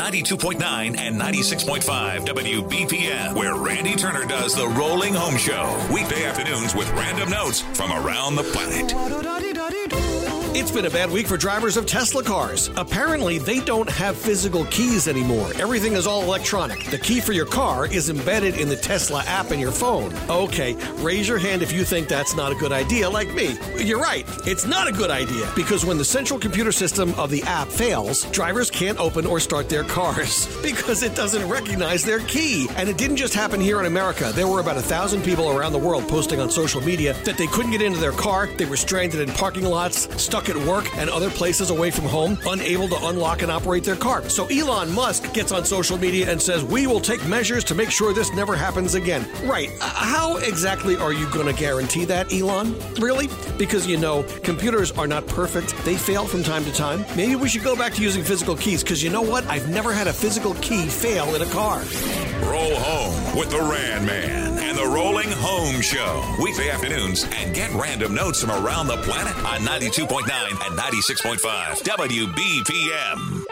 92.9 and 96.5 WBPM, where Randy Turner does the Rolling Home Show. Weekday afternoons with random notes from around the planet. It's been a bad week for drivers of Tesla cars. Apparently, they don't have physical keys anymore. Everything is all electronic. The key for your car is embedded in the Tesla app in your phone. Okay, raise your hand if you think that's not a good idea, like me. You're right, it's not a good idea, because when the central computer system of the app fails, drivers can't open or start their cars because it doesn't recognize their key. And it didn't just happen here in America. There were about 1,000 people around the world posting on social media that they couldn't get into their car, they were stranded in parking lots, stuck at work and other places away from home, unable to unlock and operate their car. So Elon Musk gets on social media and says, we will take measures to make sure this never happens again. Right. How exactly are you going to guarantee that, Elon? Really? Because, you know, computers are not perfect. They fail from time to time. Maybe we should go back to using physical keys, because you know what? I've never had a physical key fail in a car. Roll home with the Rand Man and the Rolling Home Show. Weekday afternoons, and get random notes from around the planet on 92.9 and 96.5 WBPM.